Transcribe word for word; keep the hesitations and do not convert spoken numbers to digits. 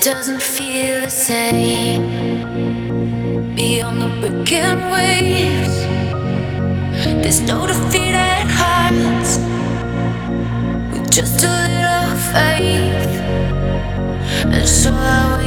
doesn't feel the same. Beyond the breaking waves, there's no defeated hearts with just a little faith. And so I